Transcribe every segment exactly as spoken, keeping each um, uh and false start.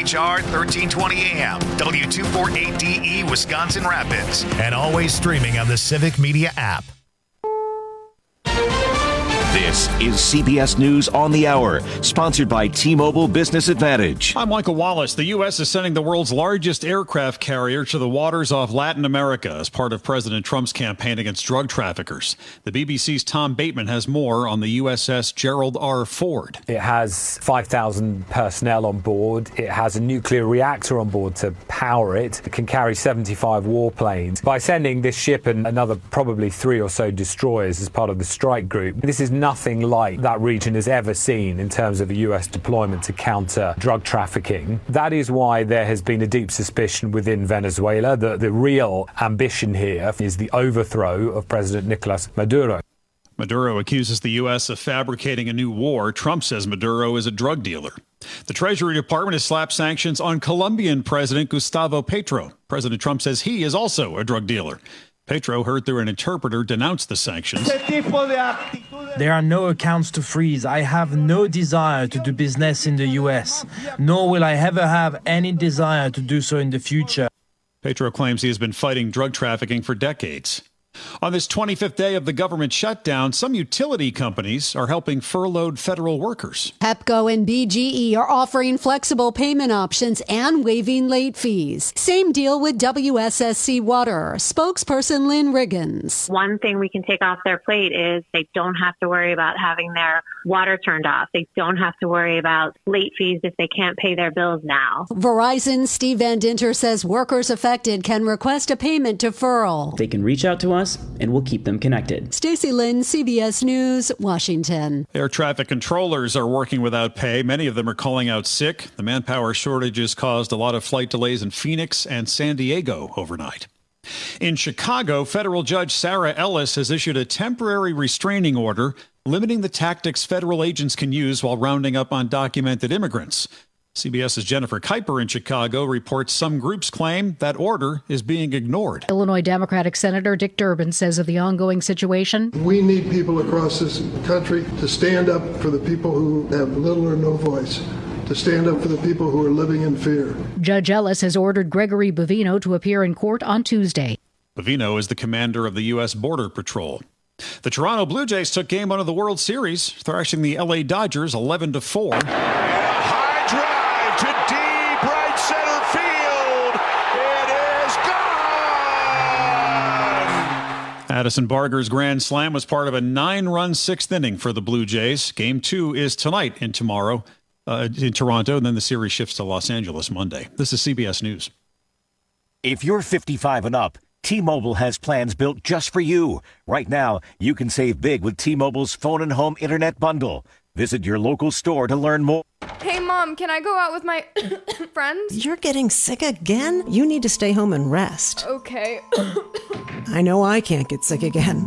H R thirteen twenty A M, W two forty-eight D E, Wisconsin Rapids, and always streaming on the Civic Media app. This is C B S News on the Hour, sponsored by T-Mobile Business Advantage. I'm Michael Wallace. The U S is sending the world's largest aircraft carrier to the waters off Latin America as part of President Trump's campaign against drug traffickers. The B B C's Tom Bateman has more on the U S S Gerald R. Ford. It has five thousand personnel on board. It has a nuclear reactor on board to power it. It can carry seventy-five warplanes. By sending this ship and another probably three or so destroyers as part of the strike group, this is nothing like that region has ever seen in terms of a U S deployment to counter drug trafficking. That is why there has been a deep suspicion within Venezuela that the real ambition here is the overthrow of President Nicolas Maduro. Maduro accuses the U S of fabricating a new war. Trump says Maduro is a drug dealer. The Treasury Department has slapped sanctions on Colombian President Gustavo Petro. President Trump says he is also a drug dealer. Petro, heard through an interpreter, denounced the sanctions. There are no accounts to freeze. I have no desire to do business in the U S, nor will I ever have any desire to do so in the future. Petro claims he has been fighting drug trafficking for decades. On this twenty-fifth day of the government shutdown, some utility companies are helping furloughed federal workers. Pepco and B G E are offering flexible payment options and waiving late fees. Same deal with W S S C Water. Spokesperson Lynn Riggins. One thing we can take off their plate is they don't have to worry about having their water turned off. They don't have to worry about late fees if they can't pay their bills now. Verizon Steve Van Dinter says workers affected can request a payment deferral. They can reach out to us and we'll keep them connected. Stacey Lynn, C B S News, Washington. Air traffic controllers are working without pay. Many of them are calling out sick. The manpower shortages caused a lot of flight delays in Phoenix and San Diego overnight. In Chicago, federal judge Sarah Ellis has issued a temporary restraining order limiting the tactics federal agents can use while rounding up undocumented immigrants. CBS's Jennifer Kuiper in Chicago reports some groups claim that order is being ignored. Illinois Democratic Senator Dick Durbin says of the ongoing situation, we need people across this country to stand up for the people who have little or no voice, to stand up for the people who are living in fear. Judge Ellis has ordered Gregory Bovino to appear in court on Tuesday. Bovino is the commander of the U S Border Patrol. The Toronto Blue Jays took game one of the World Series, thrashing the L A Dodgers eleven to four. To deep right center field. It is gone. Addison Barger's grand slam was part of a nine-run sixth inning for the Blue Jays. Game two is tonight in tomorrow uh, in Toronto, and then the series shifts to Los Angeles Monday. This is C B S News. If you're fifty-five and up, T-Mobile has plans built just for you. Right now, you can save big with T-Mobile's phone and home internet bundle. Visit your local store to learn more. Hey, Mom, can I go out with my friends? You're getting sick again? You need to stay home and rest. Okay. I know I can't get sick again.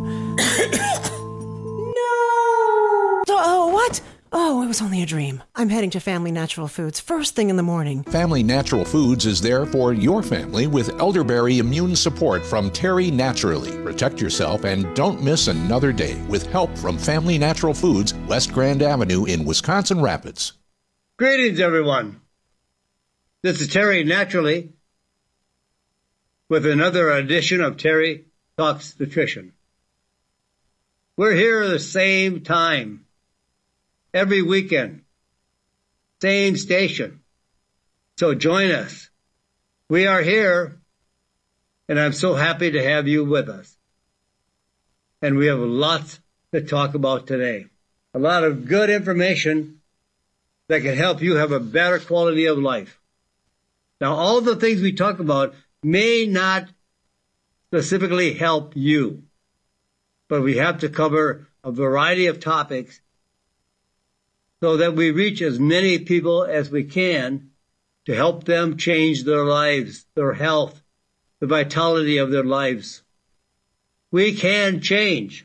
No! Oh, what? Oh, it was only a dream. I'm heading to Family Natural Foods first thing in the morning. Family Natural Foods is there for your family with elderberry immune support from Terry Naturally. Protect yourself and don't miss another day with help from Family Natural Foods, West Grand Avenue in Wisconsin Rapids. Greetings, everyone. This is Terry Naturally with another edition of Terry Talks Nutrition. We're here at the same time. Every weekend, same station. So join us. We are here, and I'm so happy to have you with us. And we have lots to talk about today. A lot of good information that can help you have a better quality of life. Now, all the things we talk about may not specifically help you, but we have to cover a variety of topics so that we reach as many people as we can to help them change their lives, their health, the vitality of their lives. We can change.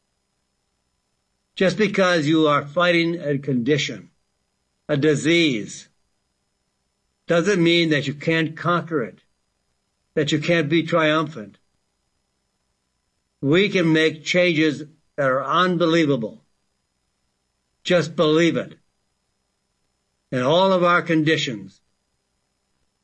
Just because you are fighting a condition, a disease, doesn't mean that you can't conquer it, that you can't be triumphant. We can make changes that are unbelievable. Just believe it. In all of our conditions,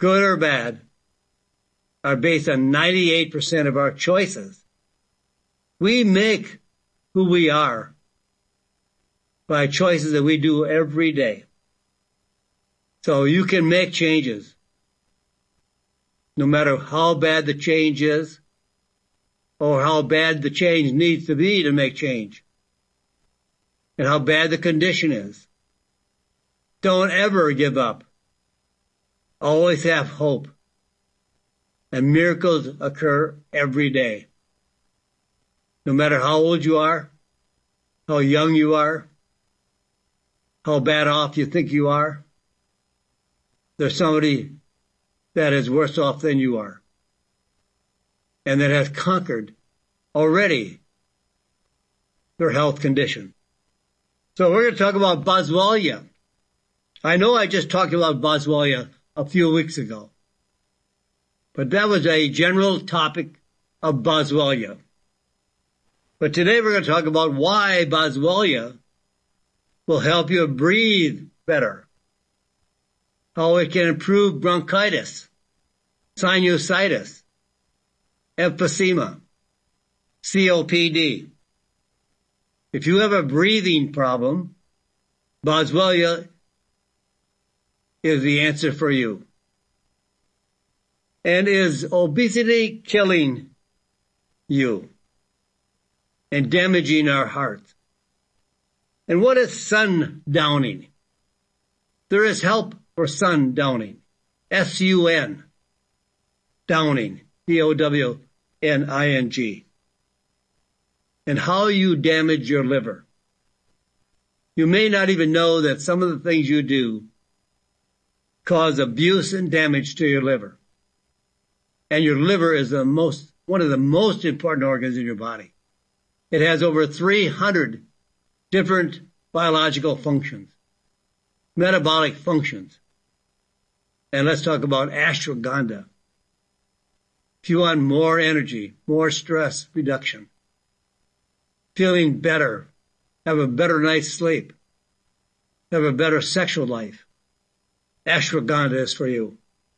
good or bad, are based on ninety-eight percent of our choices. We make who we are by choices that we do every day. So you can make changes, no matter how bad the change is or how bad the change needs to be to make change and how bad the condition is. Don't ever give up. Always have hope. And miracles occur every day. No matter how old you are, how young you are, how bad off you think you are, there's somebody that is worse off than you are and that has conquered already their health condition. So we're going to talk about Boswellia. I know I just talked about Boswellia a few weeks ago, but that was a general topic of Boswellia. But today we're going to talk about why Boswellia will help you breathe better, how it can improve bronchitis, sinusitis, emphysema, C O P D. If you have a breathing problem, Boswellia is the answer for you. And is obesity killing you and damaging our hearts? And what is sundowning? There is help for sundowning. S U N. Downing. D O W N I N G. And how you damage your liver. You may not even know that some of the things you do cause abuse and damage to your liver. And your liver is the most, one of the most important organs in your body. It has over three hundred different biological functions, metabolic functions. And let's talk about ashwagandha. If you want more energy, more stress reduction, feeling better, have a better night's sleep, have a better sexual life, ashwagandha is for you.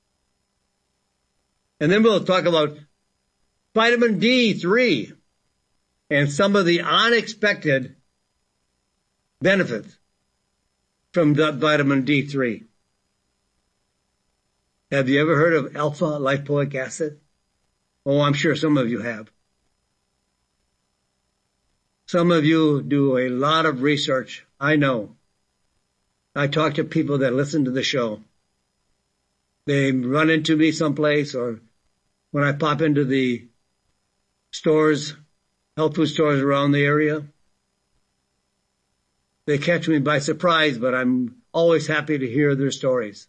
And then we'll talk about vitamin D three and some of the unexpected benefits from vitamin D three. Have you ever heard of alpha lipoic acid? Oh, I'm sure some of you have. Some of you do a lot of research. I know. I talk to people that listen to the show. They run into me someplace, or when I pop into the stores, health food stores around the area, they catch me by surprise, but I'm always happy to hear their stories.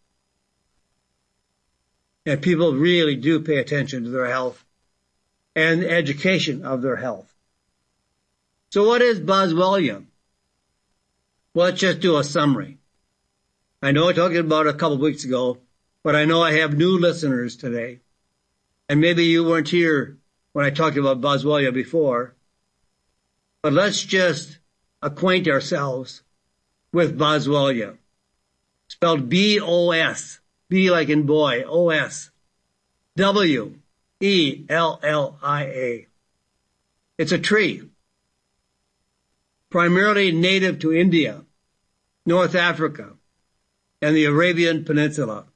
And people really do pay attention to their health and education of their health. So what is Boswellia? Well, let's just do a summary. I know I talked about it a couple of weeks ago, but I know I have new listeners today. And maybe you weren't here when I talked about Boswellia before. But let's just acquaint ourselves with Boswellia. Spelled B O S. B like in boy, O S. W E L L I A. It's a tree. Primarily native to India, North Africa, and the Arabian Peninsula.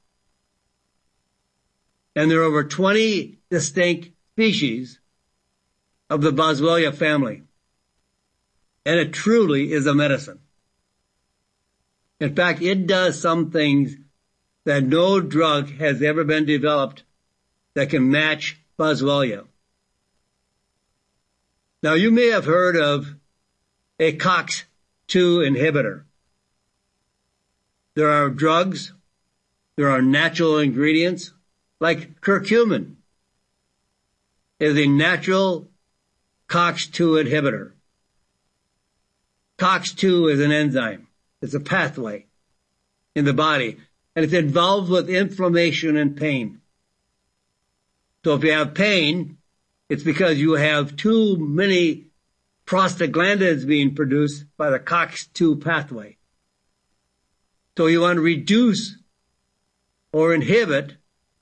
And there are over twenty distinct species of the Boswellia family. And it truly is a medicine. In fact, it does some things that no drug has ever been developed that can match Boswellia. Now, you may have heard of a COX two inhibitor. There are drugs, there are natural ingredients, like curcumin is a natural COX two inhibitor. COX two is an enzyme. It's a pathway in the body, and it's involved with inflammation and pain. So if you have pain, it's because you have too many prostaglandins being produced by the COX two pathway. So you want to reduce or inhibit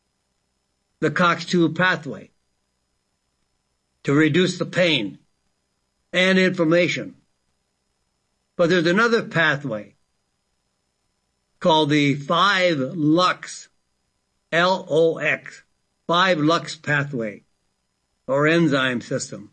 the COX two pathway to reduce the pain and inflammation. But there's another pathway called the five lux, L O X, five lux pathway or enzyme system.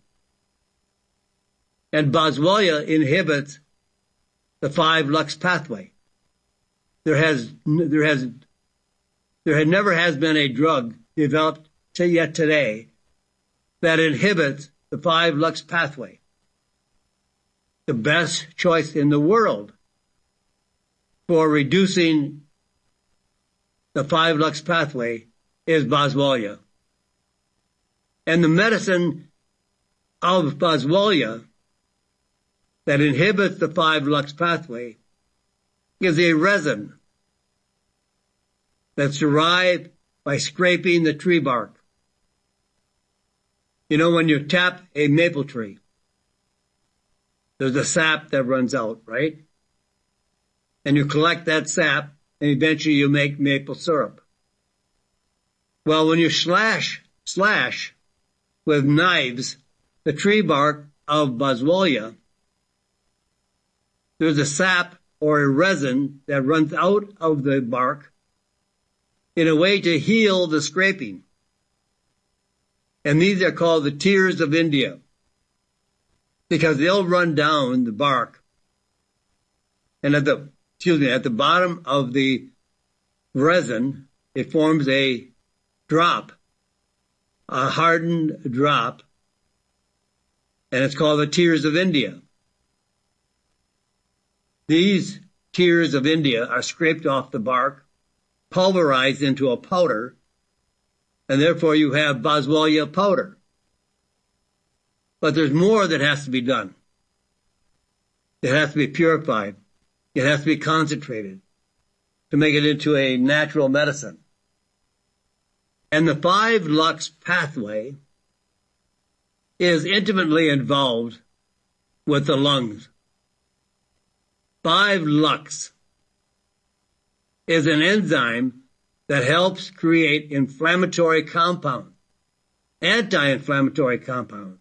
And Boswellia inhibits the five lux pathway. There has, there has, there had never has been a drug developed to yet today that inhibits the five lux pathway. The best choice in the world for reducing the five lux pathway is Boswellia. And the medicine of Boswellia that inhibits the five lux pathway is a resin that's derived by scraping the tree bark. You know, when you tap a maple tree, there's a sap that runs out, right? And you collect that sap, and eventually you make maple syrup. Well, when you slash, slash with knives the tree bark of Boswellia, there's a sap or a resin that runs out of the bark in a way to heal the scraping. And these are called the tears of India, because they'll run down the bark. And at the, excuse me, at the bottom of the resin, it forms a drop, a hardened drop, and it's called the tears of India. These tears of India are scraped off the bark, pulverized into a powder, and therefore you have Boswellia powder. But there's more that has to be done. It has to be purified. It has to be concentrated to make it into a natural medicine. And the five lux pathway is intimately involved with the lungs. five lux is an enzyme that helps create inflammatory compounds, anti-inflammatory compounds.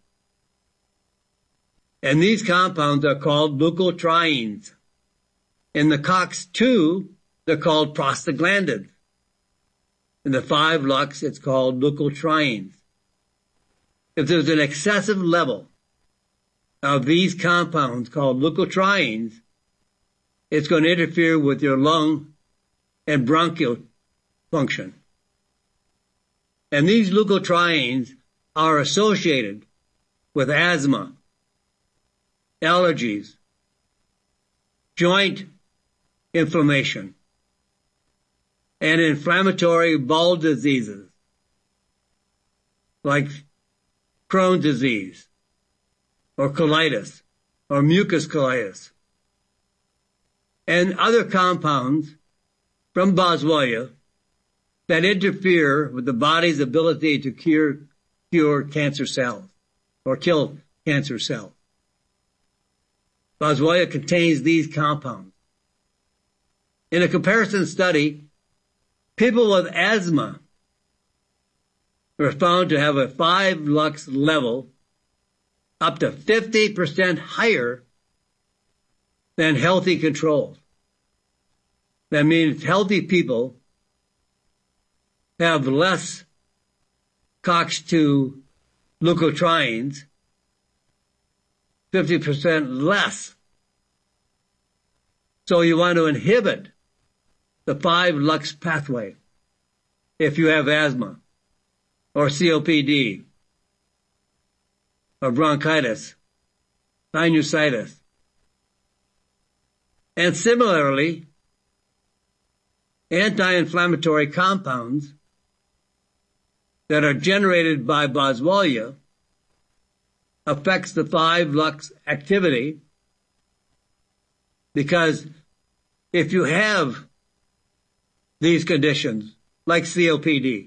And these compounds are called leukotrienes. In the COX two, they're called prostaglandins. In the five lux, it's called leukotrienes. If there's an excessive level of these compounds called leukotrienes, it's going to interfere with your lung and bronchial function. And these leukotrienes are associated with asthma, allergies, joint inflammation, and inflammatory bowel diseases like Crohn's disease or colitis or mucus colitis, and other compounds from Boswellia that interfere with the body's ability to cure, cure cancer cells or kill cancer cells. Boswellia contains these compounds. In a comparison study, people with asthma were found to have a five lux level up to fifty percent higher than healthy controls. That means healthy people have less COX two leukotrienes, fifty percent less. So you want to inhibit the five lux pathway if you have asthma or C O P D or bronchitis, sinusitis. And similarly, anti-inflammatory compounds that are generated by Boswellia affects the five lux activity, because if you have these conditions like C O P D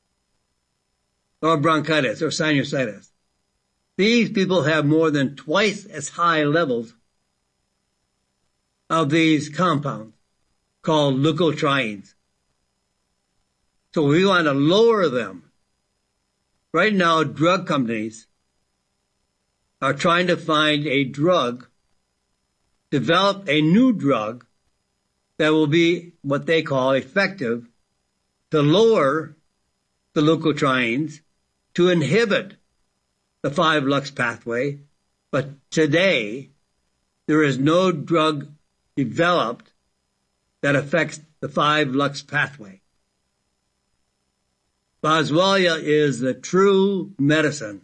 or bronchitis or sinusitis, these people have more than twice as high levels of these compounds called leukotrienes. So we want to lower them right now drug companies are trying to find a drug, develop a new drug that will be what they call effective to lower the leukotrienes, to inhibit the five lux pathway. But today, there is no drug developed that affects the five lux pathway. Boswellia is the true medicine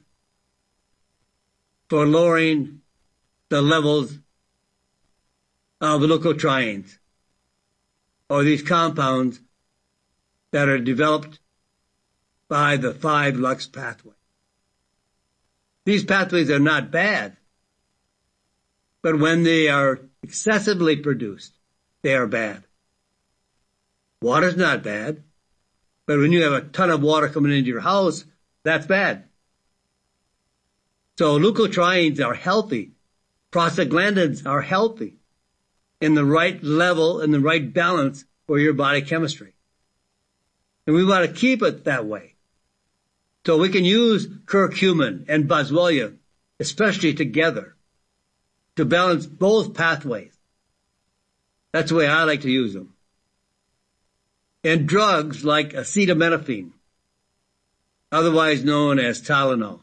for lowering the levels of leukotrienes, or these compounds that are developed by the five lux pathway. These pathways are not bad, but when they are excessively produced, they are bad. Water's not bad, but when you have a ton of water coming into your house, that's bad. So leukotrienes are healthy. Prostaglandins are healthy in the right level, in the right balance for your body chemistry. And we want to keep it that way. So we can use curcumin and boswellia, especially together, to balance both pathways. That's the way I like to use them. And drugs like acetaminophen, otherwise known as Tylenol,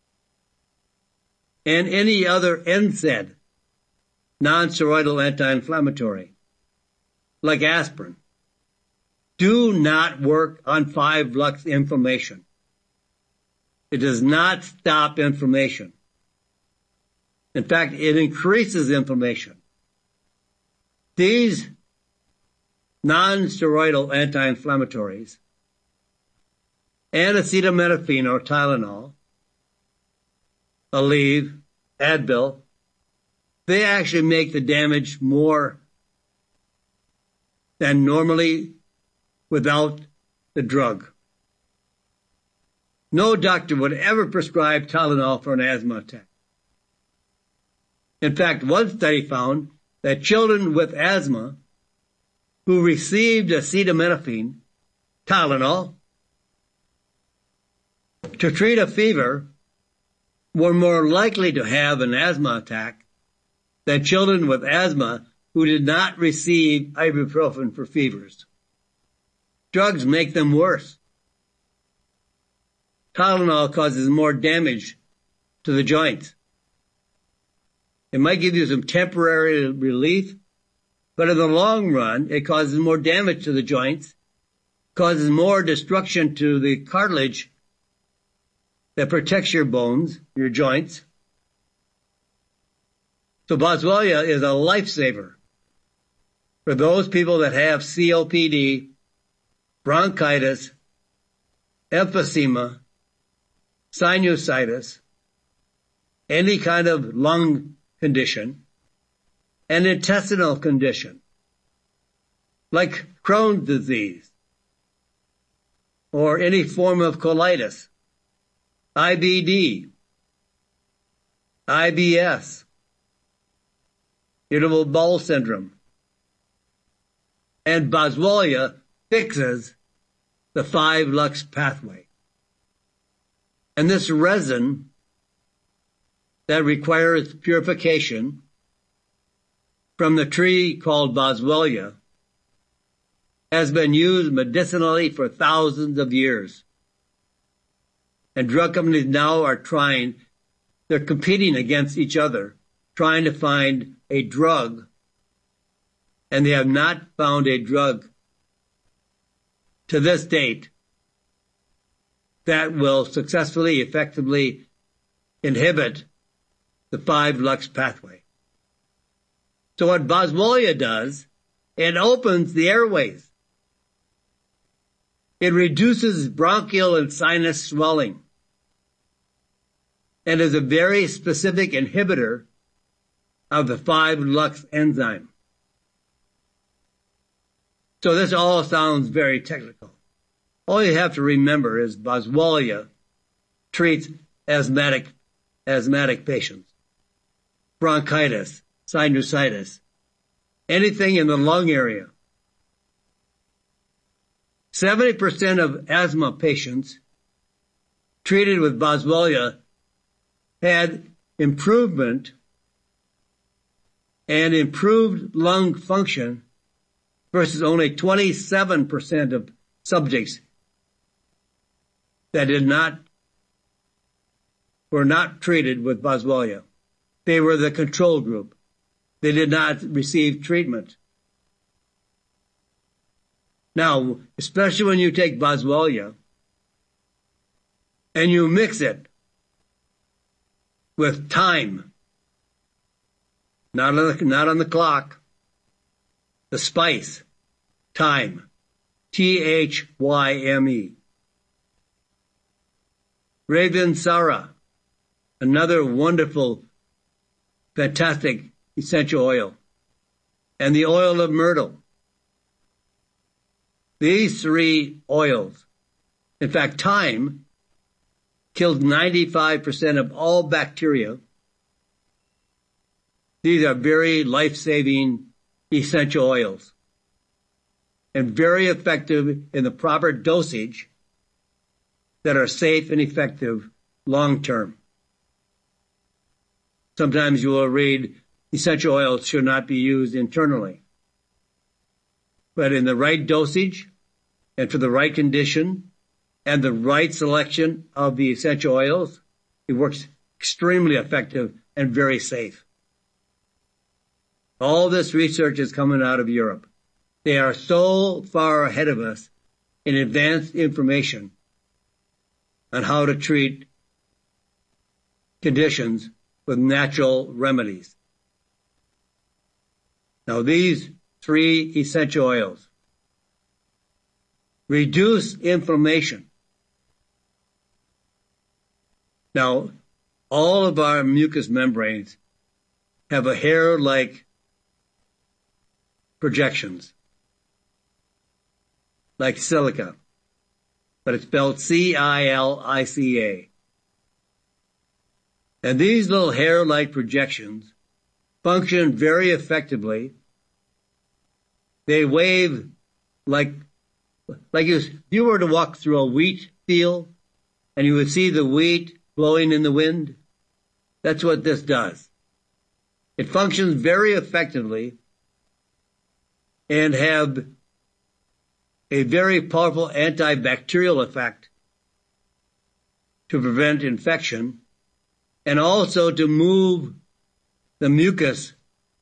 and any other N SAID, non-steroidal anti-inflammatory, like aspirin, do not work on five lux inflammation. It does not stop inflammation. In fact, it increases inflammation. These non-steroidal anti-inflammatories and acetaminophen or Tylenol, Aleve, Advil, they actually make the damage more than normally without the drug. No doctor would ever prescribe Tylenol for an asthma attack. In fact, one study found that children with asthma who received acetaminophen, Tylenol, to treat a fever were more likely to have an asthma attack than children with asthma who did not receive ibuprofen for fevers. Drugs make them worse. Tylenol causes more damage to the joints. It might give you some temporary relief, but in the long run, it causes more damage to the joints, causes more destruction to the cartilage that protects your bones, your joints. So Boswellia is a lifesaver for those people that have C O P D, bronchitis, emphysema, sinusitis, any kind of lung condition, and intestinal condition, like Crohn's disease, or any form of colitis, I B D, I B S, irritable bowel syndrome. And Boswellia fixes the five lux pathway. And this resin that requires purification from the tree called Boswellia has been used medicinally for thousands of years. And drug companies now are trying, they're competing against each other, trying to find a drug, and they have not found a drug to this date that will successfully, effectively inhibit the five lux pathway. So what Boswellia does, it opens the airways. It reduces bronchial and sinus swelling and is a very specific inhibitor of the five lux enzyme. So this all sounds very technical. All you have to remember is Boswellia treats asthmatic, asthmatic patients, bronchitis, sinusitis, anything in the lung area. seventy percent of asthma patients treated with Boswellia had improvement and improved lung function versus only twenty-seven percent of subjects that did not were not treated with Boswellia. They were the control group. They did not receive treatment. Now, especially when you take Boswellia and you mix it with thyme, not on the, not on the clock, the spice, thyme, T H Y M E. Ravinsara, another wonderful, fantastic essential oil, and the oil of myrtle. These three oils, in fact, thyme kills ninety-five percent of all bacteria. These are very life-saving essential oils and very effective in the proper dosage that are safe and effective long-term. Sometimes you will read essential oils should not be used internally. But in the right dosage and for the right condition and the right selection of the essential oils, it works extremely effective and very safe. All this research is coming out of Europe. They are so far ahead of us in advanced information on how to treat conditions with natural remedies. Now, these three essential oils reduce inflammation. Now, all of our mucous membranes have a hair-like projections, like silica, but it's spelled C I L I C A. And these little hair-like projections function very effectively. They wave like, like if you were to walk through a wheat field and you would see the wheat blowing in the wind. That's what this does. It functions very effectively and have a very powerful antibacterial effect to prevent infection and also to move the mucus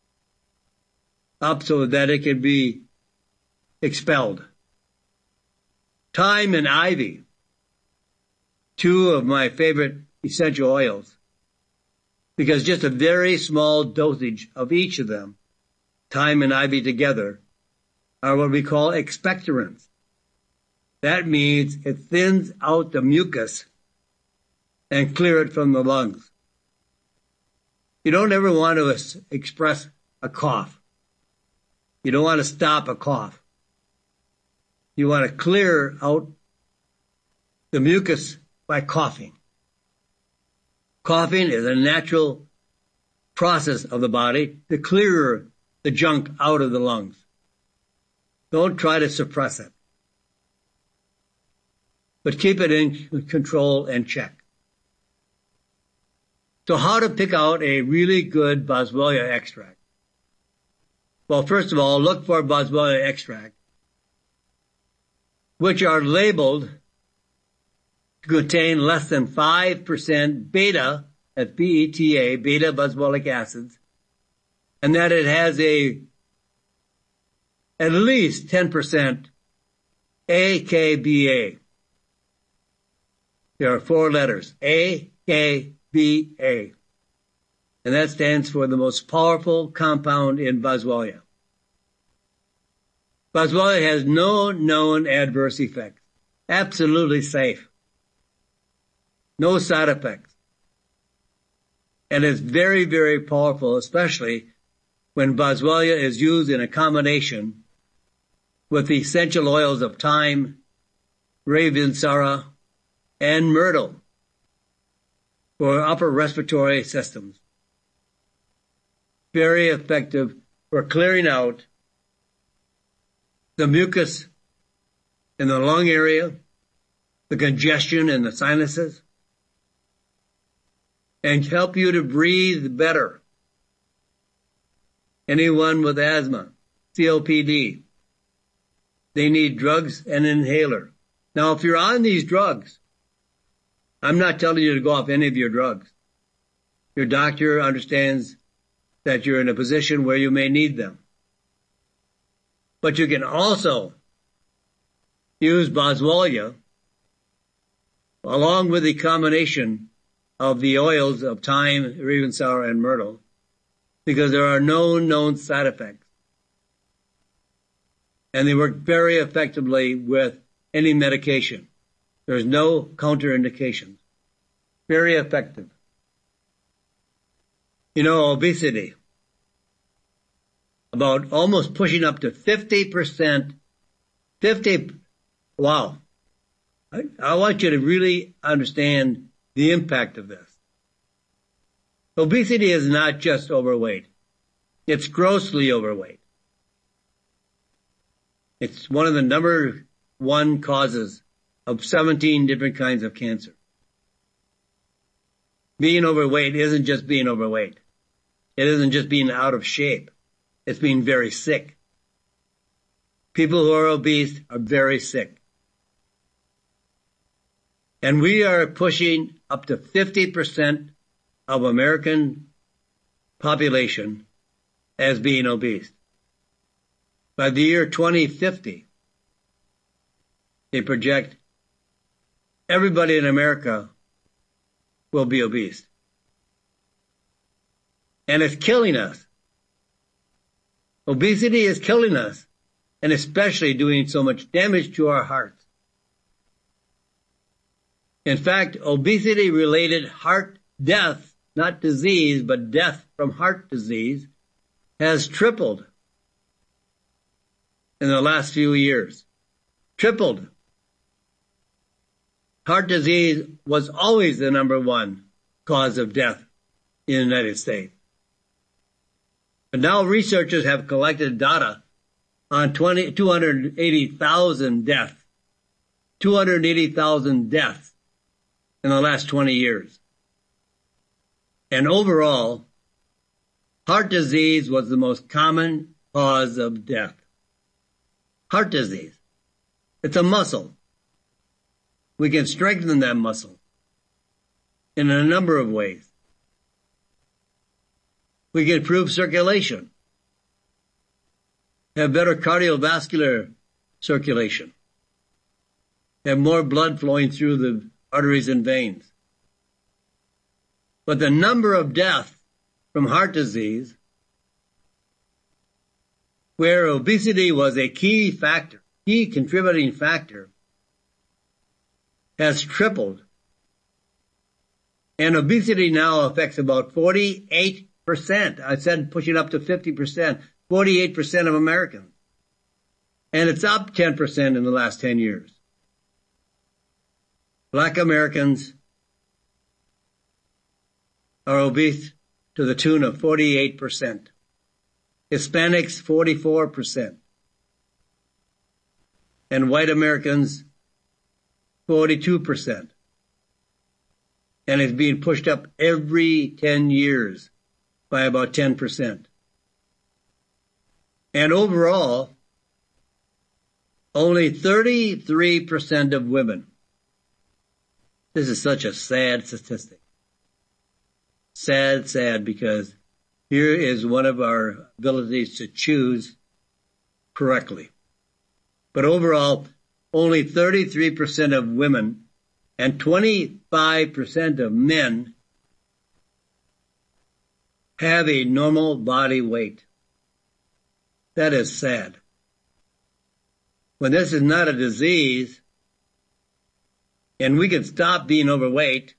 up so that it can be expelled. Thyme and ivy, two of my favorite essential oils, because just a very small dosage of each of them, thyme and ivy together, are what we call expectorants. That means it thins out the mucus and clear it from the lungs. You don't ever want to express a cough. You don't want to stop a cough. You want to clear out the mucus by coughing. Coughing is a natural process of the body to clear the junk out of the lungs. Don't try to suppress it, but keep it in control and check. So how to pick out a really good Boswellia extract? Well, first of all, look for Boswellia extract, which are labeled to contain less than five percent beta, that's B E T A, beta boswellic acids, and that it has a at least ten percent A K B A. There are four letters, A K B A. And that stands for the most powerful compound in Boswellia. Boswellia has no known adverse effects. Absolutely safe. No side effects. And it's very, very powerful, especially when Boswellia is used in a combination with the essential oils of thyme, ravinsara, and myrtle for upper respiratory systems. Very effective for clearing out the mucus in the lung area, the congestion in the sinuses, and help you to breathe better. Anyone with asthma, C O P D, they need drugs and an inhaler. Now, if you're on these drugs, I'm not telling you to go off any of your drugs. Your doctor understands that you're in a position where you may need them. But you can also use Boswellia along with the combination of the oils of thyme, raven sour, and myrtle, because there are no known side effects. And they work very effectively with any medication. There's no counterindications. Very effective. You know, obesity, about almost pushing up to fifty percent, fifty, wow. I, I want you to really understand the impact of this. Obesity is not just overweight. It's grossly overweight. It's one of the number one causes of seventeen different kinds of cancer. Being overweight isn't just being overweight. It isn't just being out of shape. It's being very sick. People who are obese are very sick. And we are pushing up to fifty percent of American population as being obese. By the year twenty fifty, they project everybody in America will be obese. And it's killing us. Obesity is killing us, and especially doing so much damage to our hearts. In fact, obesity-related heart death, not disease, but death from heart disease, has tripled in the last few years. Tripled. Heart disease was always the number one cause of death in the United States. But now researchers have collected data on two hundred eighty thousand deaths. two hundred eighty thousand deaths in the last twenty years. And overall, heart disease was the most common cause of death. Heart disease. It's a muscle. We can strengthen that muscle in a number of ways. We can improve circulation, have better cardiovascular circulation, have more blood flowing through the arteries and veins. But the number of deaths from heart disease, where obesity was a key factor, key contributing factor, has tripled. And obesity now affects about forty-eight percent. I said pushing up to fifty percent, forty-eight percent of Americans. And it's up ten percent in the last ten years. Black Americans are obese to the tune of forty-eight percent. Hispanics, forty-four percent. And white Americans, forty-two percent. And it's being pushed up every ten years by about ten percent. And overall, only thirty-three percent of women. This is such a sad statistic. Sad, sad, because here is one of our abilities to choose correctly. But overall, only thirty-three percent of women and twenty-five percent of men have a normal body weight. That is sad. When this is not a disease, and we can stop being overweight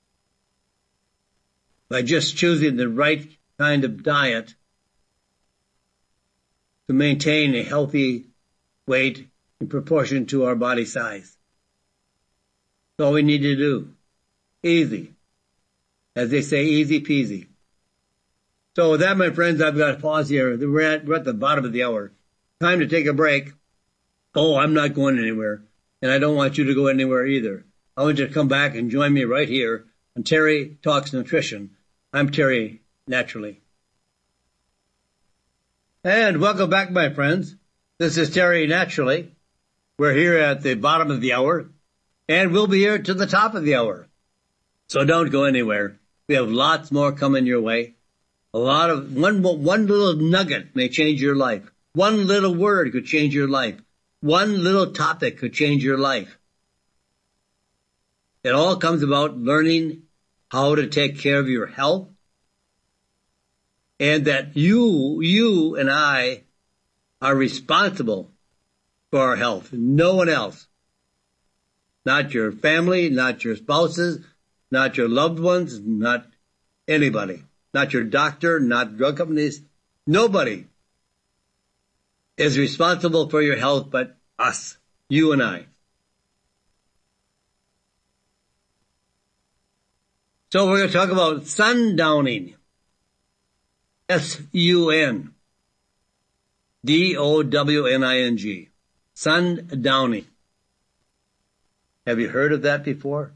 by just choosing the right kind of diet to maintain a healthy weight in proportion to our body size. That's all we need to do. Easy. As they say, easy peasy. So with that, my friends, I've got to pause here. We're at, we're at the bottom of the hour. Time to take a break. Oh, I'm not going anywhere. And I don't want you to go anywhere either. I want you to come back and join me right here on Terry Talks Nutrition. I'm Terry Naturally. And welcome back, my friends. This is Terry Naturally. We're here at the bottom of the hour, and we'll be here to the top of the hour. So don't go anywhere. We have lots more coming your way. A lot of one one little nugget may change your life. One little word could change your life. One little topic could change your life. It all comes about learning how to take care of your health, and that you, you and I are responsible for our health. No one else. Not your family, not your spouses, not your loved ones, not anybody. Not your doctor, not drug companies. Nobody is responsible for your health but us, you and I. So we're going to talk about sundowning. S U N D O W N I N G. Sundowning. Have you heard of that before?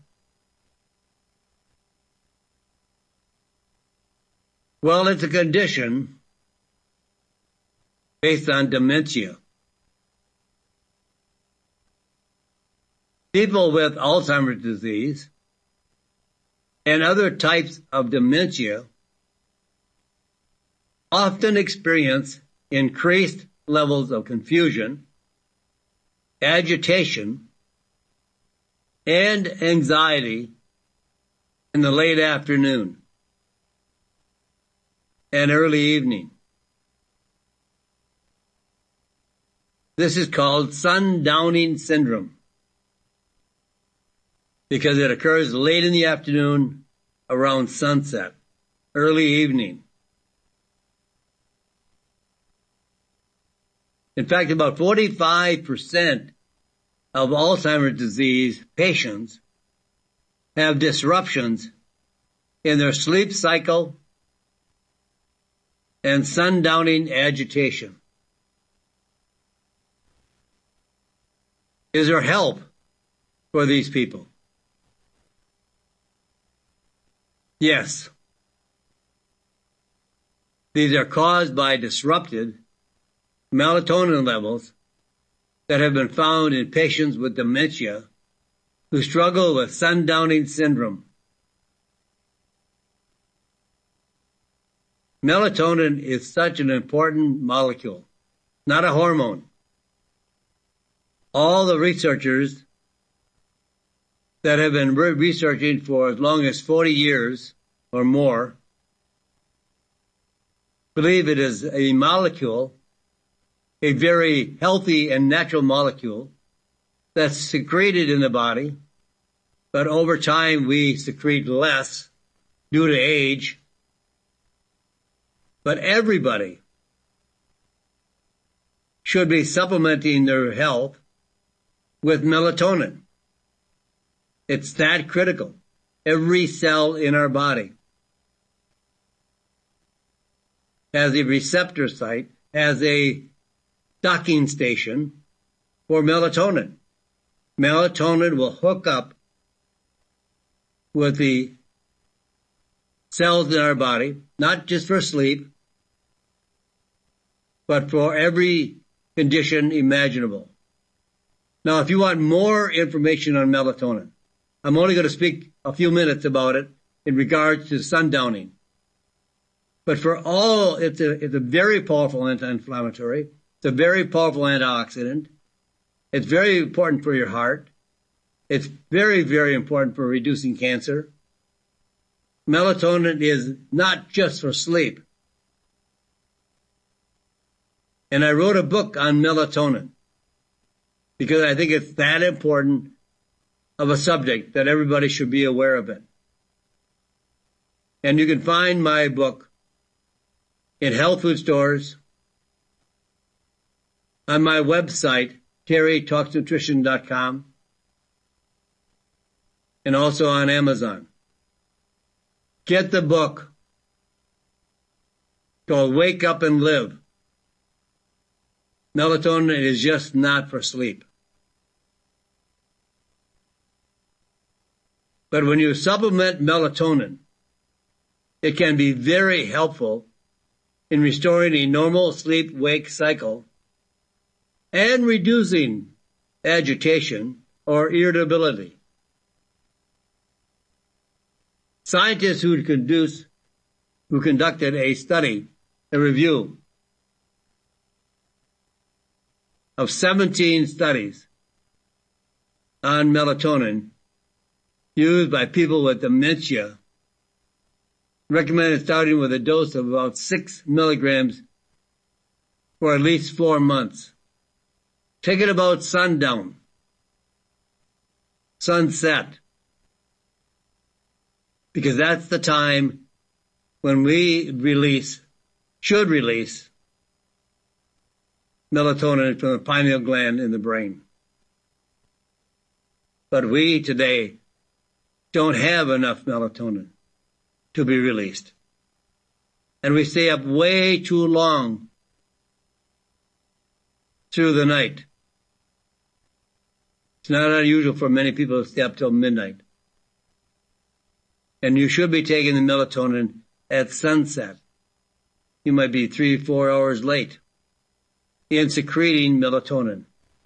Well, it's a condition based on dementia. People with Alzheimer's disease and other types of dementia often experience increased levels of confusion, agitation, and anxiety in the late afternoon and early evening. This is called sundowning syndrome because it occurs late in the afternoon around sunset, early evening. In fact, about forty-five percent of Alzheimer's disease patients have disruptions in their sleep cycle and sundowning agitation. Is there help for these people? Yes. These are caused by disrupted melatonin levels that have been found in patients with dementia who struggle with sundowning syndrome. Melatonin is such an important molecule, not a hormone. All the researchers that have been re- researching for as long as forty years or more believe it is a molecule, a very healthy and natural molecule that's secreted in the body, but over time we secrete less due to age. But everybody should be supplementing their health with melatonin. It's that critical. Every cell in our body has a receptor site, has a docking station for melatonin. Melatonin will hook up with the cells in our body, not just for sleep, but for every condition imaginable. Now, if you want more information on melatonin, I'm only going to speak a few minutes about it in regards to sundowning. But for all, it's a, it's a very powerful anti-inflammatory. It's a very powerful antioxidant. It's very important for your heart. It's very, very important for reducing cancer. Melatonin is not just for sleep. And I wrote a book on melatonin because I think it's that important of a subject that everybody should be aware of it. And you can find my book in health food stores, on my website, terry talks nutrition dot com, and also on Amazon. Get the book called Wake Up and Live. Melatonin is just not for sleep. But when you supplement melatonin, it can be very helpful in restoring a normal sleep-wake cycle and reducing agitation or irritability. Scientists who, conduce, who conducted a study, a review of seventeen studies on melatonin used by people with dementia recommended starting with a dose of about six milligrams for at least four months. Take it about sundown, sunset, because that's the time when we release, should release, melatonin from the pineal gland in the brain. But we today don't have enough melatonin to be released. And we stay up way too long through the night. It's not unusual for many people to stay up till midnight. And you should be taking the melatonin at sunset. You might be three, four hours late in secreting melatonin.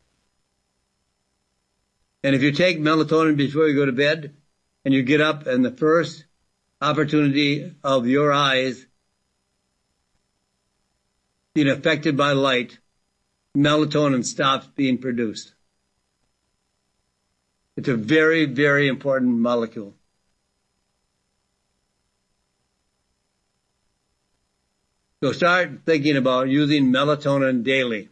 And if you take melatonin before you go to bed and you get up and the first opportunity of your eyes being affected by light, melatonin stops being produced. It's a very, very important molecule. So start thinking about using melatonin daily.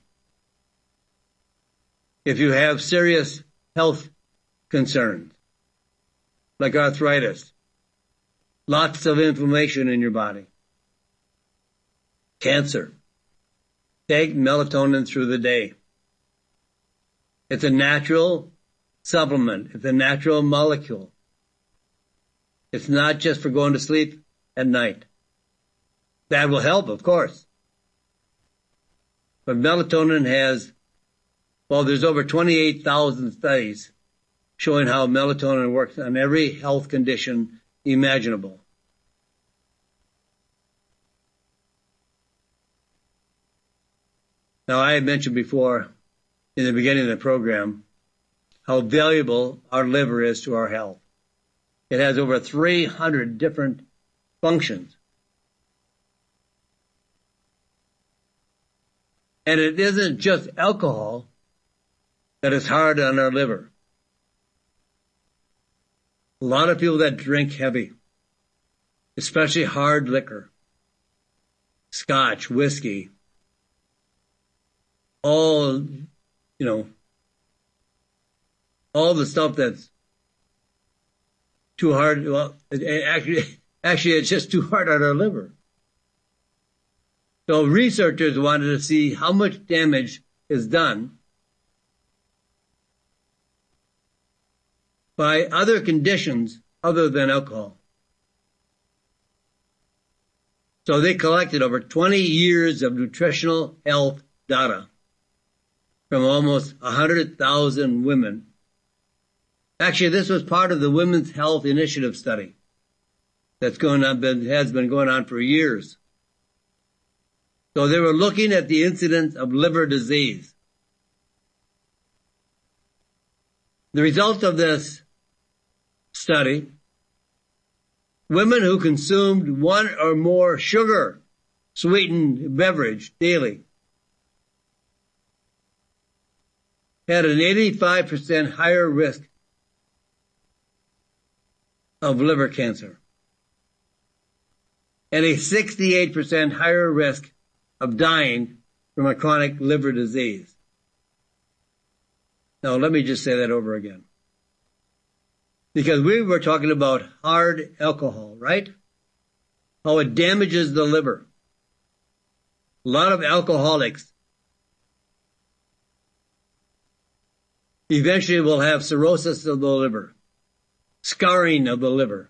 If you have serious health concerns, like arthritis, lots of inflammation in your body, cancer, take melatonin through the day. It's a natural supplement. It's a natural molecule. It's not just for going to sleep at night. That will help, of course. But melatonin has, well, there's over twenty-eight thousand studies showing how melatonin works on every health condition imaginable. Now, I had mentioned before in the beginning of the program how valuable our liver is to our health. It has over three hundred different functions. And it isn't just alcohol that is hard on our liver. A lot of people that drink heavy, especially hard liquor, scotch, whiskey, all, you know, all the stuff that's too hard, well, it, actually, actually it's just too hard on our liver. So researchers wanted to see how much damage is done by other conditions other than alcohol. So they collected over twenty years of nutritional health data from almost one hundred thousand women. Actually, this was part of the Women's Health Initiative study that's going on, been, has been going on for years. So they were looking at the incidence of liver disease. The result of this study, women who consumed one or more sugar-sweetened beverage daily had an eighty-five percent higher risk of liver cancer and a sixty-eight percent higher risk of dying from a chronic liver disease. Now, let me just say that over again. Because we were talking about hard alcohol, right? How it damages the liver. A lot of alcoholics eventually will have cirrhosis of the liver, scarring of the liver,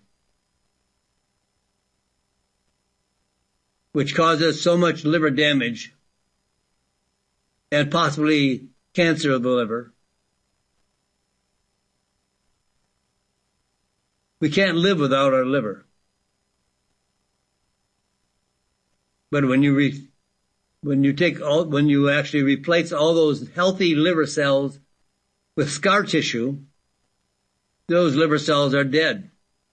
which causes so much liver damage and possibly cancer of the liver We can't live without our liver. But when you re, when you take all, when you actually replace all those healthy liver cells with scar tissue, those liver cells are dead.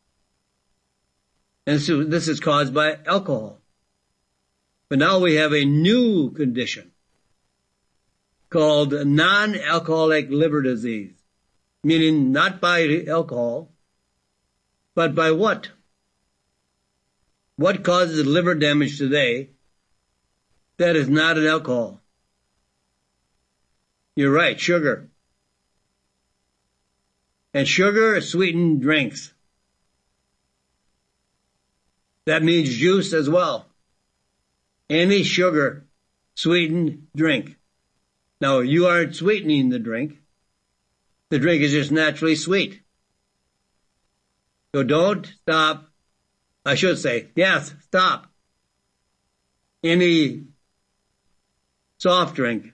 And so this is caused by alcohol. But now we have a new condition called non-alcoholic liver disease, meaning not by alcohol, but by what? What causes liver damage today that is not an alcohol? You're right, sugar. And sugar sweetened drinks. That means juice as well. Any sugar sweetened drink. Now, you aren't sweetening the drink. The drink is just naturally sweet. So don't stop. I should say, yes, stop any soft drink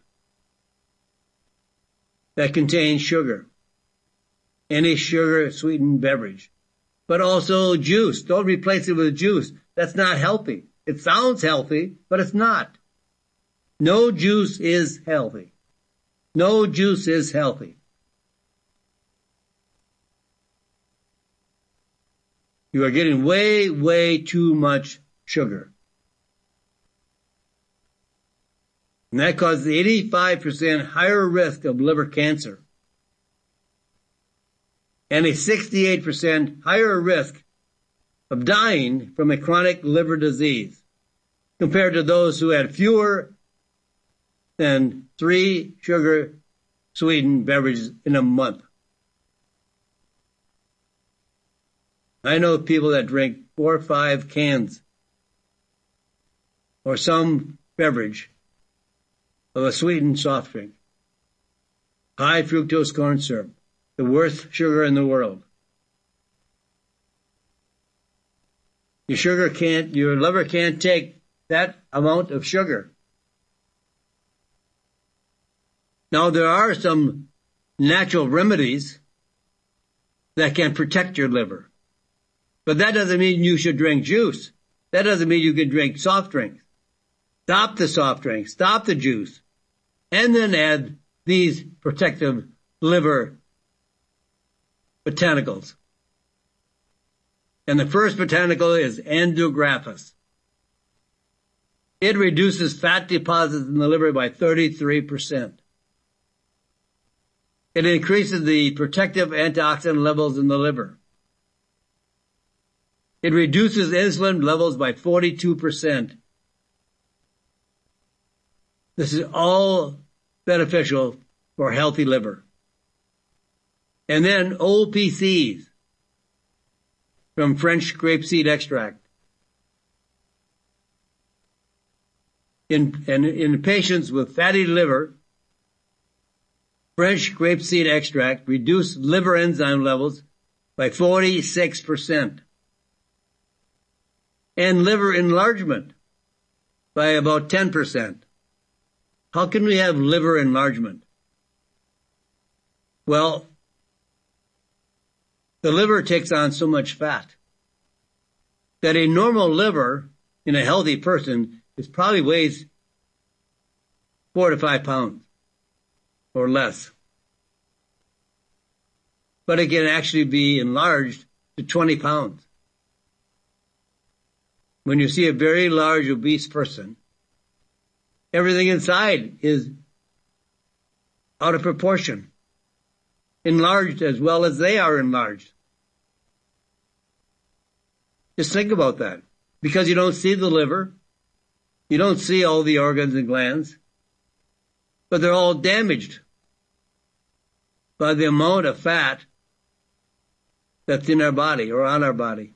that contains sugar. Any sugar sweetened beverage. But also juice. Don't replace it with juice. That's not healthy. It sounds healthy, but it's not. No juice is healthy. No juice is healthy. You are getting way, way too much sugar. And that causes eighty-five percent higher risk of liver cancer and a sixty-eight percent higher risk of dying from a chronic liver disease compared to those who had fewer than three sugar sweetened beverages in a month. I know people that drink four or five cans or some beverage of a sweetened soft drink. High fructose corn syrup, the worst sugar in the world. Your sugar can't, your liver can't take that amount of sugar. Now, there are some natural remedies that can protect your liver. But that doesn't mean you should drink juice. That doesn't mean you can drink soft drinks. Stop the soft drinks, stop the juice, and then add these protective liver botanicals. And the first botanical is Andrographis. It reduces fat deposits in the liver by thirty-three percent. It increases the protective antioxidant levels in the liver. It reduces insulin levels by forty-two percent. This is all beneficial for a healthy liver. And then O P Cs from French grapeseed extract. In, in, in patients with fatty liver, French grapeseed extract reduced liver enzyme levels by forty-six percent. And liver enlargement by about ten percent. How can we have liver enlargement? Well, the liver takes on so much fat that a normal liver in a healthy person is probably weighs four to five pounds or less. But it can actually be enlarged to twenty pounds. When you see a very large obese person, everything inside is out of proportion, enlarged as well as they are enlarged. Just think about that. Because you don't see the liver, you don't see all the organs and glands, but they're all damaged by the amount of fat that's in our body or on our body.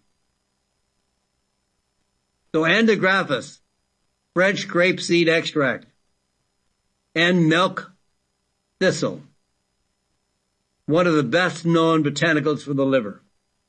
So Andrographis, French grapeseed extract, and milk thistle, one of the best known botanicals for the liver.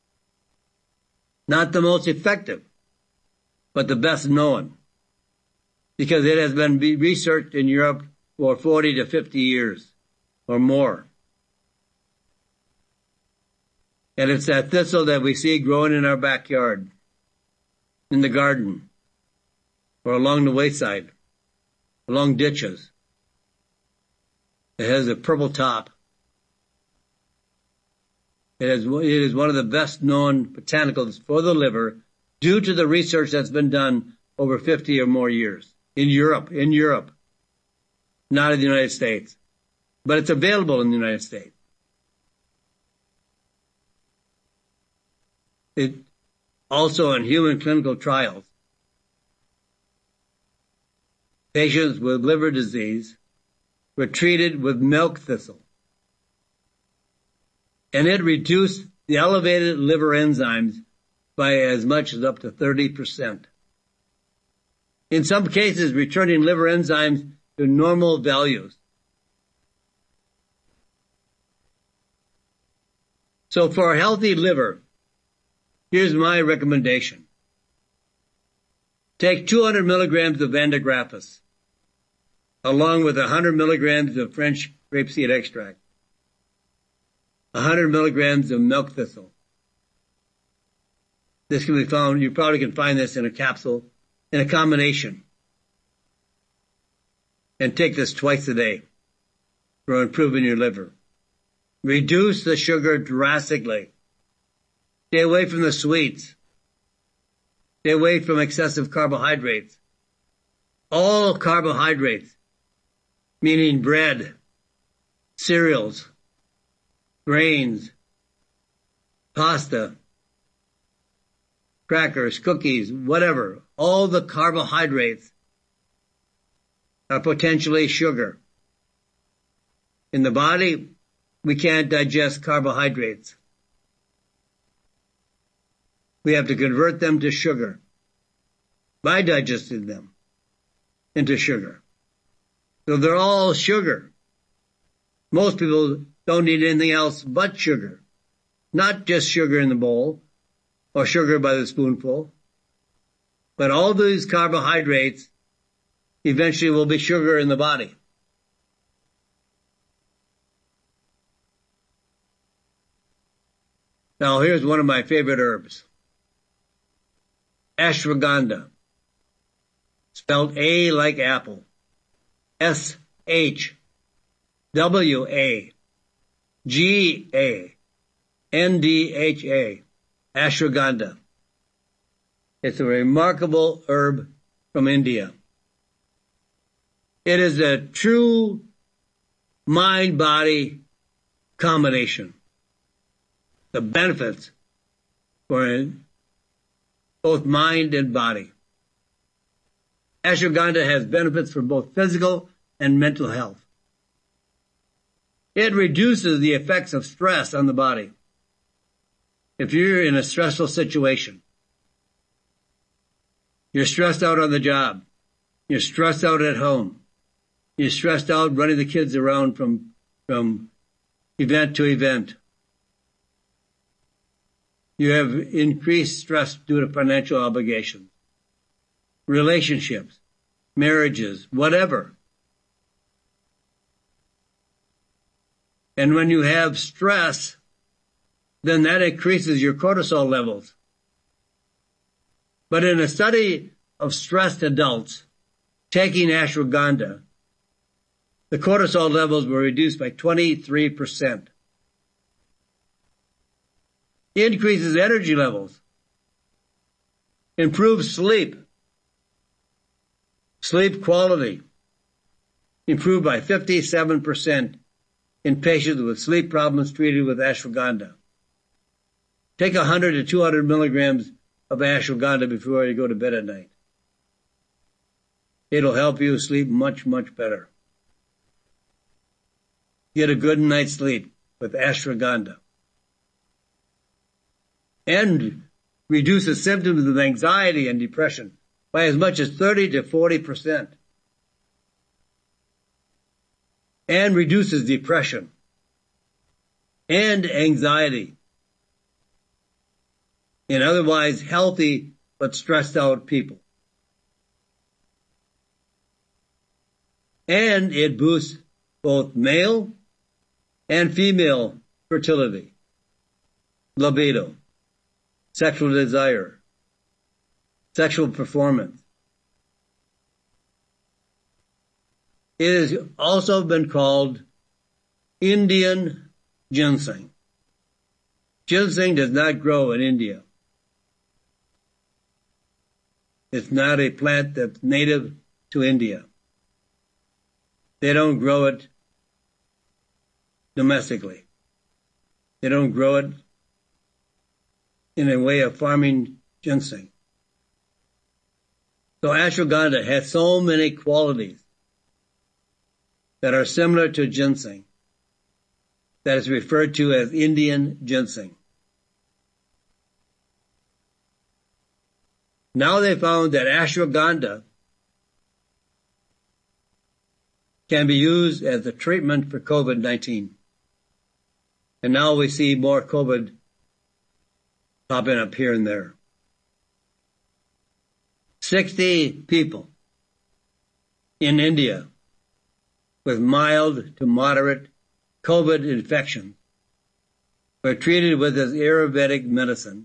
Not the most effective, but the best known, because it has been researched in Europe for forty to fifty years or more. And it's that thistle that we see growing in our backyard, in the garden, or along the wayside, along ditches. It has a purple top. It is, it is one of the best known botanicals for the liver due to the research that's been done over fifty or more years in Europe, in Europe, not in the United States, but it's available in the United States. It also in human clinical trials. Patients with liver disease were treated with milk thistle, and it reduced the elevated liver enzymes by as much as up to thirty percent. In some cases, returning liver enzymes to normal values. So for a healthy liver, here's my recommendation. Take two hundred milligrams of Vandagraphis, along with one hundred milligrams of French grapeseed extract, one hundred milligrams of milk thistle. This can be found, you probably can find this in a capsule, in a combination. And take this twice a day for improving your liver. Reduce the sugar drastically. Stay away from the sweets. Stay away from excessive carbohydrates. All carbohydrates, meaning bread, cereals, grains, pasta, crackers, cookies, whatever, all the carbohydrates are potentially sugar. In the body, we can't digest carbohydrates. We have to convert them to sugar by digesting them into sugar. So they're all sugar. Most people don't need anything else but sugar. Not just sugar in the bowl or sugar by the spoonful, but all these carbohydrates eventually will be sugar in the body. Now here's one of my favorite herbs. Ashwagandha. Spelled A like apple. S H W A G A N D H A. Ashwagandha. It's a remarkable herb from India. It is a true mind-body combination. The benefits for both mind and body. Ashwagandha has benefits for both physical and mental health. It reduces the effects of stress on the body. If you're in a stressful situation, you're stressed out on the job, you're stressed out at home, you're stressed out running the kids around from, from event to event, you have increased stress due to financial obligations, relationships, marriages, whatever. And when you have stress, then that increases your cortisol levels. But in a study of stressed adults taking ashwagandha, the cortisol levels were reduced by twenty-three percent. Increases energy levels, improves sleep, sleep quality, improved by fifty-seven percent in patients with sleep problems treated with ashwagandha. Take one hundred to two hundred milligrams of ashwagandha before you go to bed at night. It'll help you sleep much, much better. Get a good night's sleep with ashwagandha. And reduces symptoms of anxiety and depression by as much as thirty to forty percent. And reduces depression and anxiety in otherwise healthy but stressed out people. And it boosts both male and female fertility. libido, sexual desire, sexual performance. It has also been called Indian ginseng. Ginseng does not grow in India. It's not a plant that's native to India. They don't grow it domestically. They don't grow it in a way of farming ginseng. So ashwagandha has so many qualities that are similar to ginseng that is referred to as Indian ginseng. Now they found that ashwagandha can be used as a treatment for COVID nineteen. And now we see more COVID popping up here and there. sixty people in India with mild to moderate COVID infection were treated with this Ayurvedic medicine,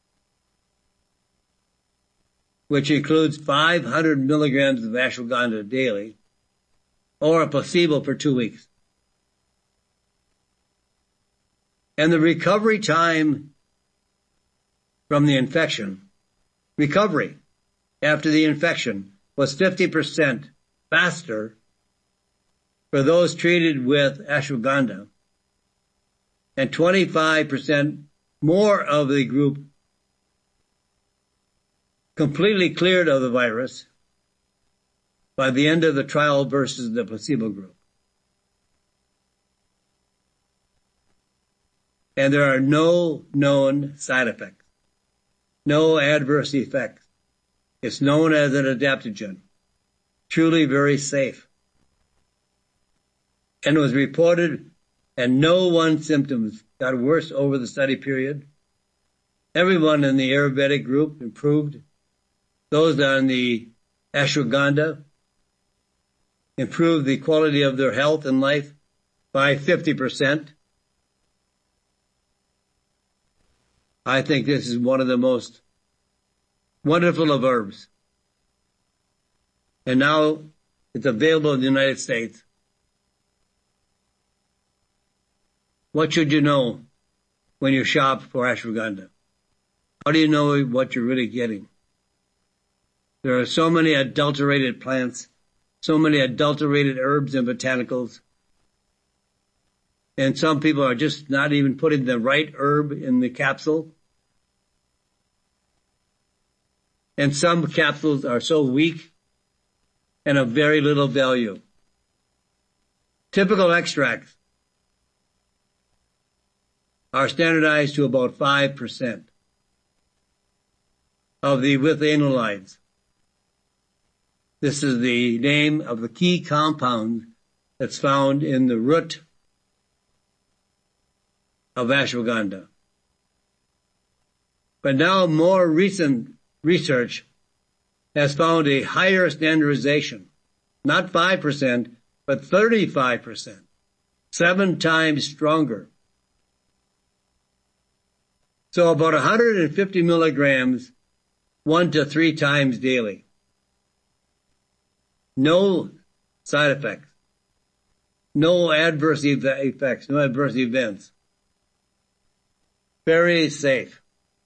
which includes five hundred milligrams of ashwagandha daily, or a placebo for two weeks. And the recovery time from the infection, recovery after the infection, was fifty percent faster for those treated with ashwagandha, and twenty-five percent more of the group completely cleared of the virus by the end of the trial versus the placebo group. And there are no known side effects, no adverse effects. It's known as an adaptogen, truly very safe. And it was reported, and no one symptoms got worse over the study period. Everyone in the Ayurvedic group improved. Those on the ashwagandha improved the quality of their health and life by fifty percent. I think this is one of the most wonderful of herbs. And now it's available in the United States. What should you know when you shop for ashwagandha? How do you know what you're really getting? There are so many adulterated plants, so many adulterated herbs and botanicals. And some people are just not even putting the right herb in the capsule. And some capsules are so weak and of very little value. Typical extracts are standardized to about five percent of the withanolides. This is the name of the key compound that's found in the root of ashwagandha. But now more recent research has found a higher standardization, not five percent, but thirty-five percent, seven times stronger. So about one hundred fifty milligrams, one to three times daily. No side effects, no adverse effects, no adverse events. Very safe.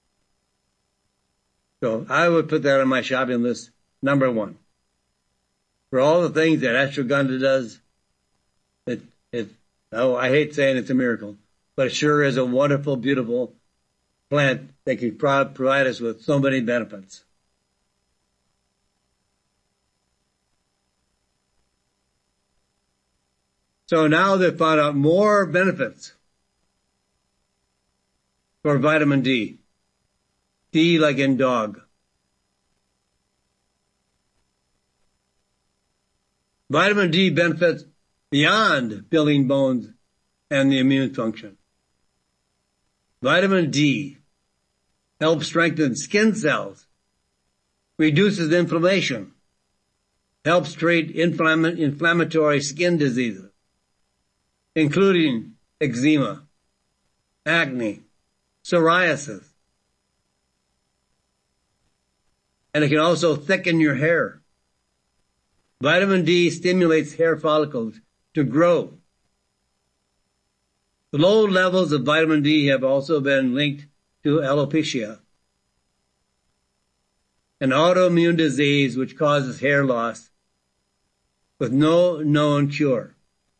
So I would put that on my shopping list, number one. For all the things that ashwagandha does, it, it, oh, I hate saying it's a miracle, but it sure is a wonderful, beautiful plant that can pro- provide us with so many benefits. So now they've found out more benefits for vitamin D. D like in dog. Vitamin D benefits beyond building bones and the immune function. Vitamin D helps strengthen skin cells, reduces inflammation, helps treat inflamm- inflammatory skin diseases, including eczema, acne, psoriasis. And it can also thicken your hair. Vitamin D stimulates hair follicles to grow. The low levels of vitamin D have also been linked to alopecia, an autoimmune disease which causes hair loss with no known cure.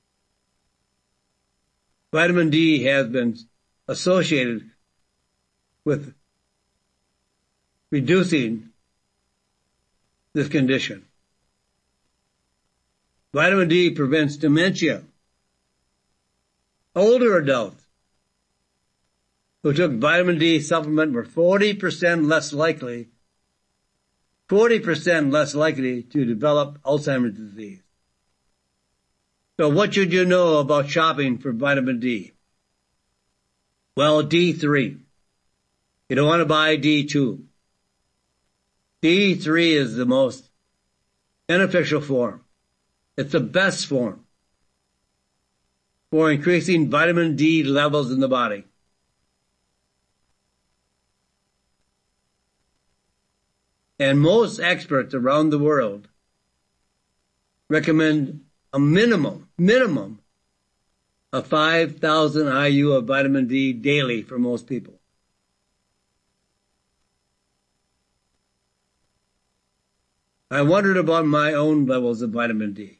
Vitamin D has been associated with reducing this condition. Vitamin D prevents dementia. Older adults who took vitamin D supplement were forty percent less likely, forty percent less likely to develop Alzheimer's disease. So what should you know about shopping for vitamin D? Well, D three. You don't want to buy D two. D three is the most beneficial form. It's the best form for increasing vitamin D levels in the body. And most experts around the world recommend a minimum, minimum of five thousand I U of vitamin D daily for most people. I wondered about my own levels of vitamin D.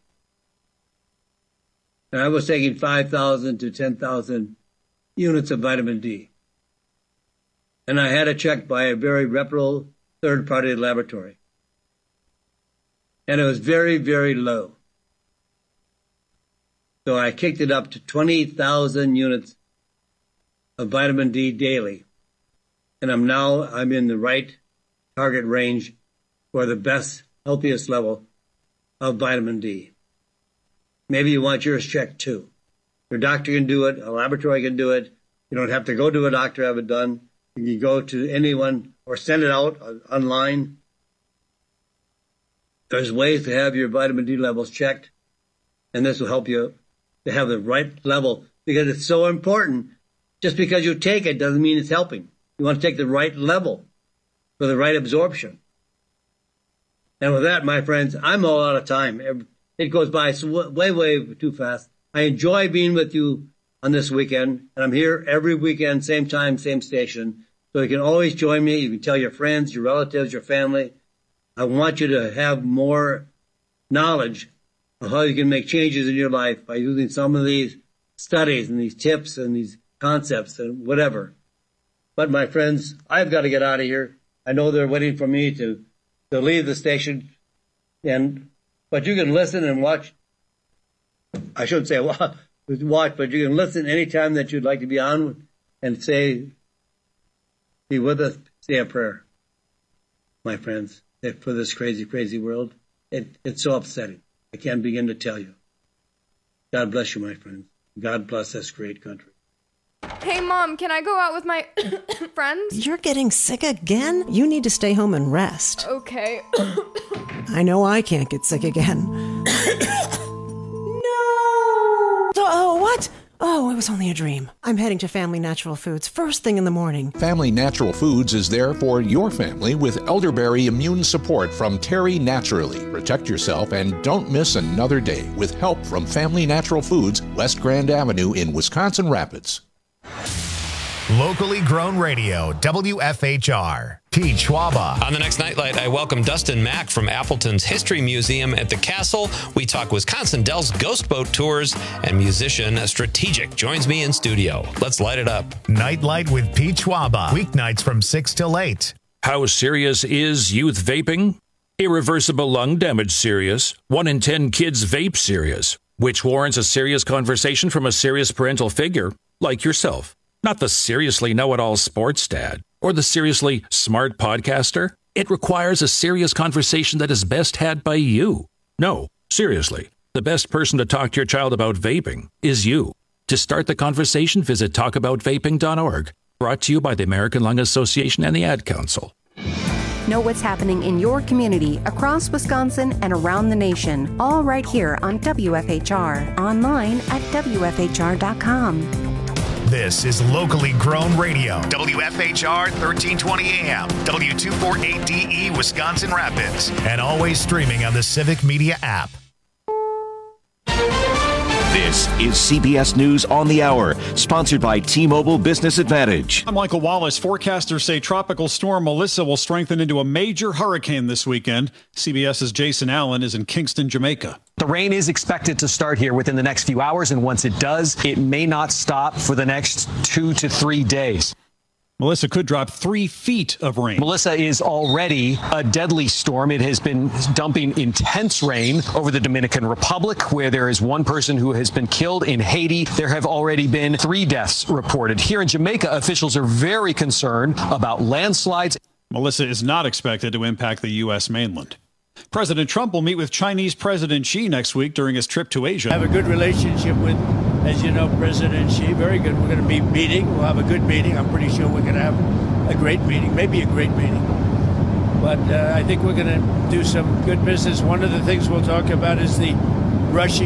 And I was taking five thousand to ten thousand units of vitamin D. And I had it checked by a very reputable third-party laboratory. And it was very, very low. So I kicked it up to twenty thousand units of vitamin D daily. And I'm now, I'm in the right target range for the best, healthiest level of vitamin D. Maybe you want yours checked too. Your doctor can do it. A laboratory can do it. You don't have to go to a doctor to have it done. You can go to anyone or send it out online. There's ways to have your vitamin D levels checked, and this will help you to have the right level, because it's so important. Just because you take it doesn't mean it's helping. You want to take the right level for the right absorption. And with that, my friends, I'm all out of time. It goes by way, way too fast. I enjoy being with you on this weekend, and I'm here every weekend, same time, same station. So you can always join me. You can tell your friends, your relatives, your family. I want you to have more knowledge of how you can make changes in your life by using some of these studies and these tips and these concepts and whatever. But my friends, I've got to get out of here. I know they're waiting for me to, to leave the station, and but you can listen and watch. I shouldn't say watch, but you can listen anytime that you'd like to be on and say, be with us, say a prayer, my friends, for this crazy, crazy world. It, it's so upsetting. I can't begin to tell you. God bless you, my friends. God bless this great country. Hey, Mom, can I go out with my friends? You're getting sick again? You need to stay home and rest. Okay. I know I can't get sick again. No! Oh, what? Oh, it was only a dream. I'm heading to Family Natural Foods first thing in the morning. Family Natural Foods is there for your family with elderberry immune support from Terry Naturally. Protect yourself and don't miss another day with help from Family Natural Foods, West Grand Avenue in Wisconsin Rapids. Locally grown radio, W F H R. Pete Schwaba. On the next Nightlight, I welcome Dustin Mack from Appleton's History Museum at the Castle. We talk Wisconsin Dells ghost boat tours, and musician Strategic joins me in studio. Let's light it up. Nightlight with Pete Schwaba. Weeknights from six till eight. How serious is youth vaping? Irreversible lung damage serious. One in ten kids vape serious, which warrants a serious conversation from a serious parental figure like yourself. Not the seriously know-it-all sports dad or the seriously smart podcaster. It requires a serious conversation that is best had by you. No, seriously, the best person to talk to your child about vaping is you. To start the conversation, visit talk about vaping dot org. Brought to you by the American Lung Association and the Ad Council. Know what's happening in your community, across Wisconsin, and around the nation, all right here on W F H R. Online at W F H R dot com. This is locally grown radio. W F H R thirteen twenty A M, W two forty-eight D E Wisconsin Rapids, and always streaming on the Civic Media app. This is C B S News on the Hour, sponsored by T-Mobile Business Advantage. I'm Michael Wallace. Forecasters say Tropical Storm Melissa will strengthen into a major hurricane this weekend. CBS's Jason Allen is in Kingston, Jamaica. The rain is expected to start here within the next few hours, and once it does, it may not stop for the next two to three days. Melissa could drop three feet of rain. Melissa is already a deadly storm. It has been dumping intense rain over the Dominican Republic, where there is one person who has been killed. In Haiti, there have already been three deaths reported. Here in Jamaica, officials are very concerned about landslides. Melissa is not expected to impact the U S mainland. President Trump will meet with Chinese President Xi next week during his trip to Asia. I have a good relationship with, as you know, President Xi. Very good. We're going to be meeting. We'll have a good meeting. I'm pretty sure we're going to have a great meeting, maybe a great meeting. But uh, I think we're going to do some good business. One of the things we'll talk about is the Russia